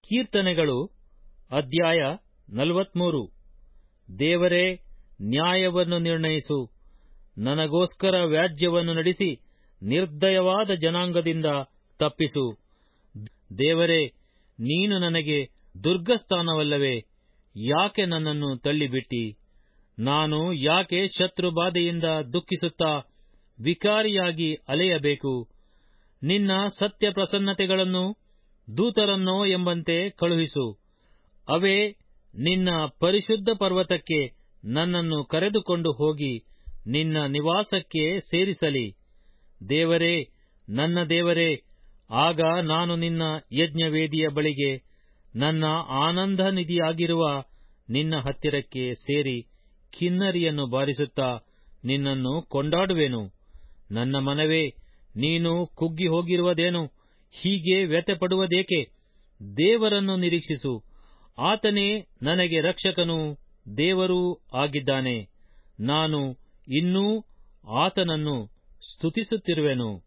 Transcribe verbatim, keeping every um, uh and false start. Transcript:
ಕೀರ್ತನೆಗಳು ಅಧ್ಯಾಯ ನಲವತ್ಮೂರು. ದೇವರೇ, ನ್ಯಾಯವನ್ನು ನಿರ್ಣಯಿಸು, ನನಗೋಸ್ಕರ ವ್ಯಾಜ್ಯವನ್ನು ನಡೆಸಿ ನಿರ್ದಯವಾದ ಜನಾಂಗದಿಂದ ತಪ್ಪಿಸು. ದೇವರೇ, ನೀನು ನನಗೆ ದುರ್ಗಸ್ಥಾನವಲ್ಲವೇ? ಯಾಕೆ ನನ್ನನ್ನು ತಳ್ಳಿಬಿಟ್ಟಿ? ನಾನು ಯಾಕೆ ಶತ್ರುಬಾಧೆಯಿಂದ ದುಃಖಿಸುತ್ತಾ ವಿಕಾರಿಯಾಗಿ ಅಲೆಯಬೇಕು? ನಿನ್ನ ಸತ್ಯ ಪ್ರಸನ್ನತೆಗಳನ್ನು ದೂತರನ್ನೋ ಎಂಬಂತೆ ಕಳುಹಿಸು. ಅವೇ ನಿನ್ನ ಪರಿಶುದ್ಧ ಪರ್ವತಕ್ಕೆ ನನ್ನನ್ನು ಕರೆದುಕೊಂಡು ಹೋಗಿ ನಿನ್ನ ನಿವಾಸಕ್ಕೆ ಸೇರಿಸಲಿ. ದೇವರೇ, ನನ್ನ ದೇವರೇ, ಆಗ ನಾನು ನಿನ್ನ ಯಜ್ಞವೇದಿಯ ಬಳಿಗೆ, ನನ್ನ ಆನಂದ ನಿಧಿಯಾಗಿರುವ ನಿನ್ನ ಹತ್ತಿರಕ್ಕೆ ಸೇರಿ ಕಿನ್ನರಿಯನ್ನು ಬಾರಿಸುತ್ತಾ ನಿನ್ನನ್ನು ಕೊಂಡಾಡುವೆನು. ನನ್ನ ಮನವೇ, ನೀನು ಕುಗ್ಗಿ ಹೋಗಿರುವುದೇನು? ಹೀಗೆ ವ್ಯಥೆಪಡುವುದೇಕೆ? ದೇವರನ್ನು ನಿರೀಕ್ಷಿಸು. ಆತನೇ ನನಗೆ ರಕ್ಷಕನೂ ದೇವರೂ ಆಗಿದ್ದಾನೆ. ನಾನು ಇನ್ನೂ ಆತನನ್ನು ಸ್ತುತಿಸುತ್ತಿರುವೆನು.